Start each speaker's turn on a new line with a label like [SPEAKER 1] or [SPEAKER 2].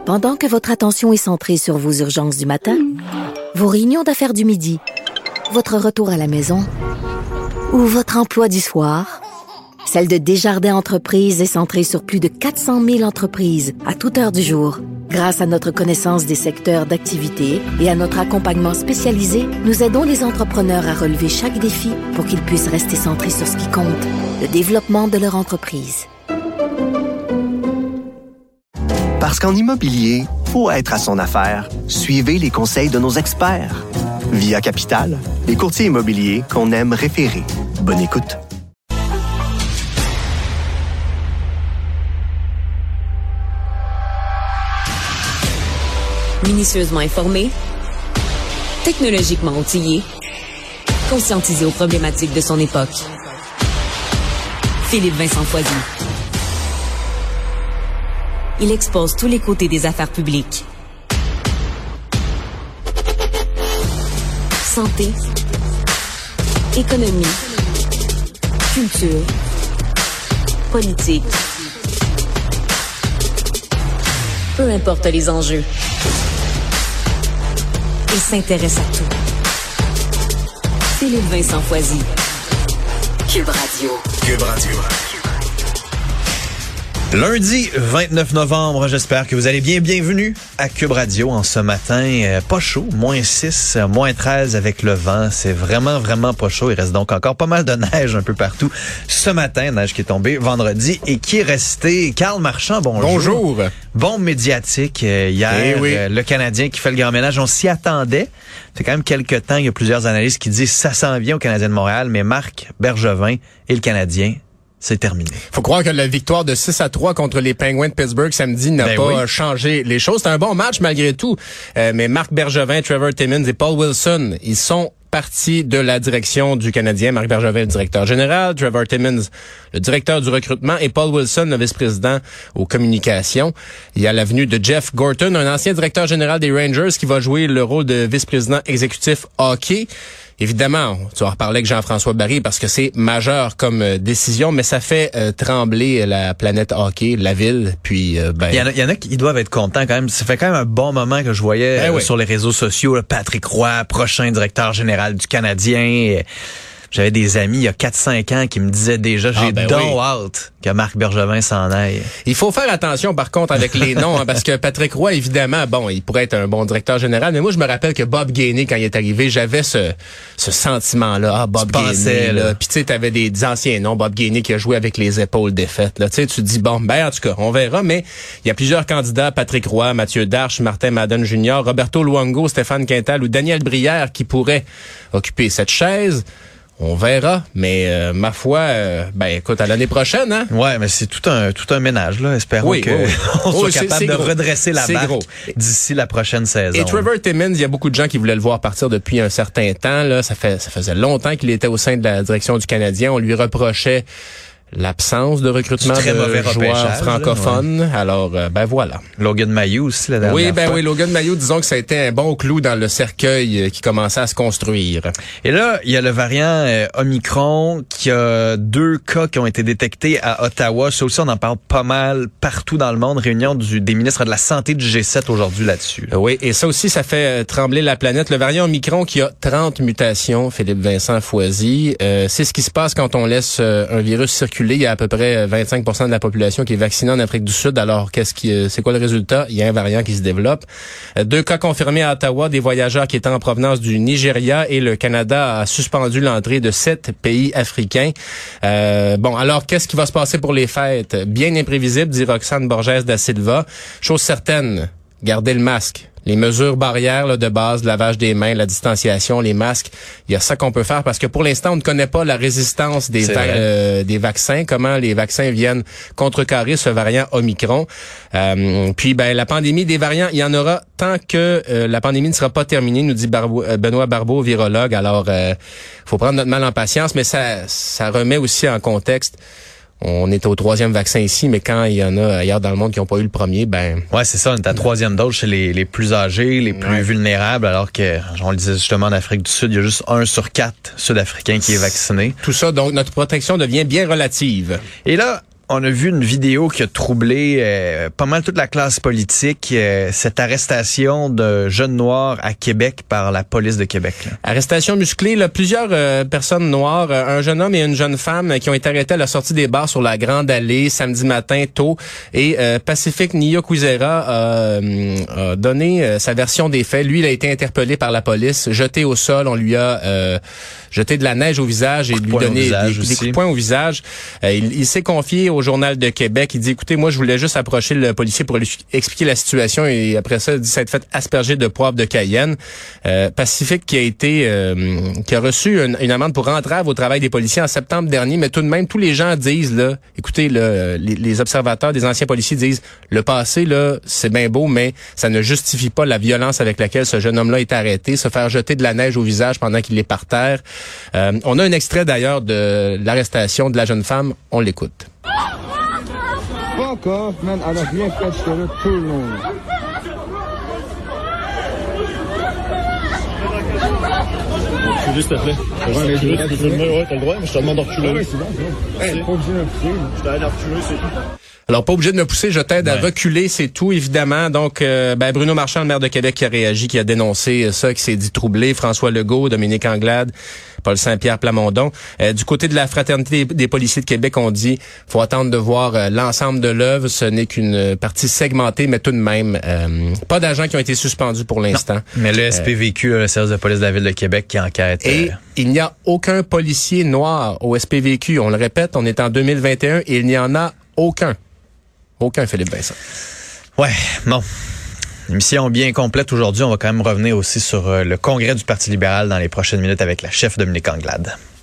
[SPEAKER 1] Pendant que votre attention est centrée sur vos urgences du matin, vos réunions d'affaires du midi, votre retour à la maison ou votre emploi du soir, celle de Desjardins Entreprises est centrée sur plus de 400 000 entreprises à toute heure du jour. Grâce à notre connaissance des secteurs d'activité et à notre accompagnement spécialisé, nous aidons les entrepreneurs à relever chaque défi pour qu'ils puissent rester centrés sur ce qui compte, le développement de leur entreprise.
[SPEAKER 2] Parce qu'en immobilier, faut être à son affaire. Suivez les conseils de nos experts. Via Capital, les courtiers immobiliers qu'on aime référer. Bonne écoute.
[SPEAKER 3] Minutieusement informé, technologiquement outillé, conscientisé aux problématiques de son époque. Philippe Vincent Foisy. Il expose tous les côtés des affaires publiques. Santé, économie, culture, politique. Peu importe les enjeux. Il s'intéresse à tout. Philippe Vincent Foisy. Cube Radio.
[SPEAKER 4] Cube Radio. Lundi 29 novembre, j'espère que vous allez bien. Bienvenue à Cube Radio en ce matin. Pas chaud, moins 6, moins 13 avec le vent. C'est vraiment, vraiment pas chaud. Il reste donc encore pas mal de neige un peu partout ce matin. Neige qui est tombée vendredi et qui est restée. Karl Marchand, bonjour.
[SPEAKER 5] Bonjour.
[SPEAKER 4] Bombe médiatique hier,
[SPEAKER 5] oui.
[SPEAKER 4] Le Canadien qui fait le grand ménage. On s'y attendait. C'est quand même quelques temps, il y a plusieurs analystes qui disent ça s'en vient au Canadien de Montréal, mais Marc Bergevin et le Canadien, c'est terminé.
[SPEAKER 5] Faut croire que la victoire de 6-3 contre les Penguins de Pittsburgh samedi n'a pas changé les choses. C'est un bon match malgré tout. Mais Marc Bergevin, Trevor Timmins et Paul Wilson, ils sont partie de la direction du Canadien. Marc Bergevin, le directeur général, Trevor Timmins, le directeur du recrutement, et Paul Wilson, le vice-président aux communications. Il y a l'avenue de Jeff Gorton, un ancien directeur général des Rangers qui va jouer le rôle de vice-président exécutif hockey. Évidemment, tu vas reparler avec Jean-François Barry parce que c'est majeur comme décision, mais ça fait trembler la planète hockey, la ville, puis
[SPEAKER 4] il y en a qui doivent être contents quand même. Ça fait quand même un bon moment que je voyais sur les réseaux sociaux là, Patrick Roy, prochain directeur général du Canadien. J'avais des amis il y a 4-5 ans qui me disaient déjà hâte que Marc Bergevin s'en aille.
[SPEAKER 5] Il faut faire attention par contre avec les noms parce que Patrick Roy, évidemment, il pourrait être un bon directeur général, mais moi je me rappelle que Bob Gainey, quand il est arrivé, j'avais ce sentiment-là. Bob Gainey, là. Puis tu sais, t'avais des anciens noms, Bob Gainey qui a joué avec les épaules défaites. Là, tu sais, tu te dis en tout cas, on verra, mais il y a plusieurs candidats, Patrick Roy, Mathieu Darche, Martin Madden Jr., Roberto Luongo, Stéphane Quintal ou Daniel Brière qui pourraient occuper cette chaise. On verra, mais ma foi, écoute, à l'année prochaine, hein.
[SPEAKER 4] Ouais, mais c'est tout un ménage là. Espérons on soit capable de redresser la barque d'ici la prochaine saison.
[SPEAKER 5] Et Trevor Timmins, il y a beaucoup de gens qui voulaient le voir partir depuis un certain temps là. Ça faisait longtemps qu'il était au sein de la direction du Canadien. On lui reprochait l'absence de recrutement de joueurs francophones. Là, Alors, voilà.
[SPEAKER 4] Logan Mailloux aussi, la dernière fois.
[SPEAKER 5] Oui, Logan Mailloux, disons que ça a été un bon clou dans le cercueil qui commençait à se construire.
[SPEAKER 4] Et là, il y a le variant Omicron qui a 2 cas qui ont été détectés à Ottawa. Ça aussi, on en parle pas mal partout dans le monde. Réunion des ministres de la Santé du G7 aujourd'hui là-dessus.
[SPEAKER 5] Oui, et ça aussi, ça fait trembler la planète. Le variant Omicron qui a 30 mutations, Philippe Vincent Foisy. C'est ce qui se passe quand on laisse un virus circuler. Il y a à peu près 25% de la population qui est vaccinée en Afrique du Sud. Alors, c'est quoi le résultat? Il y a un variant qui se développe. 2 cas confirmés à Ottawa, des voyageurs qui étaient en provenance du Nigeria, et le Canada a suspendu l'entrée de 7 pays africains. Alors, qu'est-ce qui va se passer pour les fêtes? Bien imprévisible, dit Roxane Borges da Silva. Chose certaine, gardez le masque. Les mesures barrières là, de base, le lavage des mains, la distanciation, les masques, il y a ça qu'on peut faire parce que pour l'instant, on ne connaît pas la résistance des vaccins, comment les vaccins viennent contrecarrer ce variant Omicron. Puis la pandémie des variants, il y en aura tant que la pandémie ne sera pas terminée, nous dit Benoît Barbeau, virologue. Alors, faut prendre notre mal en patience, mais ça remet aussi en contexte. On est au 3e vaccin ici, mais quand il y en a ailleurs dans le monde qui n'ont pas eu le premier,
[SPEAKER 4] Ouais, c'est ça, on est à 3e dose chez les plus âgés, les plus vulnérables, alors que, on le disait justement en Afrique du Sud, il y a juste 1 sur 4 Sud-Africains qui est vacciné.
[SPEAKER 5] Tout ça, donc notre protection devient bien relative.
[SPEAKER 4] Et là, on a vu une vidéo qui a troublé pas mal toute la classe politique, cette arrestation de jeunes noirs à Québec par la police de Québec. Là.
[SPEAKER 5] Arrestation musclée, là, plusieurs personnes noires, un jeune homme et une jeune femme qui ont été arrêtés à la sortie des bars sur la Grande Allée samedi matin tôt. Et Pacifique Niyokwizera a donné sa version des faits. Lui, il a été interpellé par la police, jeté au sol. On lui a jeté de la neige au visage et lui donné des coups de poing au visage. Il s'est confié au Journal de Québec. Il dit, écoutez, moi, je voulais juste approcher le policier pour lui expliquer la situation. Et après ça, il dit s'être fait asperger de poivre de Cayenne. Pacifique qui a reçu une amende pour entrave au travail des policiers en septembre dernier. Mais tout de même, tous les gens disent, là, écoutez, les observateurs des anciens policiers disent, le passé, là, c'est bien beau, mais ça ne justifie pas la violence avec laquelle ce jeune homme-là est arrêté. Se faire jeter de la neige au visage pendant qu'il est par terre. On a un extrait d'ailleurs de l'arrestation de la jeune femme. On l'écoute.
[SPEAKER 6] Fuck off, man. Elle a rien fait, j'étais là tout le long.
[SPEAKER 7] Reculer, s'il te plaît. Tu peux filmer, ouais, t'as le droit, mais je te demande de reculer.
[SPEAKER 6] Ouais, c'est bon, c'est bon. Pas obligé de reculer.
[SPEAKER 7] Je t'aide à reculer, c'est tout.
[SPEAKER 5] Alors, pas obligé de me pousser, je t'aide à reculer, c'est tout, évidemment. Donc, Bruno Marchand, le maire de Québec, qui a réagi, qui a dénoncé ça, qui s'est dit troublé. François Legault, Dominique Anglade, Paul Saint-Pierre Plamondon. Du côté de la Fraternité des policiers de Québec, on dit faut attendre de voir l'ensemble de l'œuvre. Ce n'est qu'une partie segmentée, mais tout de même, pas d'agents qui ont été suspendus pour l'instant. Non,
[SPEAKER 4] mais le SPVQ, le service de police de la Ville de Québec, qui enquête.
[SPEAKER 5] Et il n'y a aucun policier noir au SPVQ. On le répète, on est en 2021 et il n'y en a aucun. Aucun Philippe Vincent.
[SPEAKER 4] Ouais, bon. Émission bien complète aujourd'hui. On va quand même revenir aussi sur le congrès du Parti libéral dans les prochaines minutes avec la chef Dominique Anglade.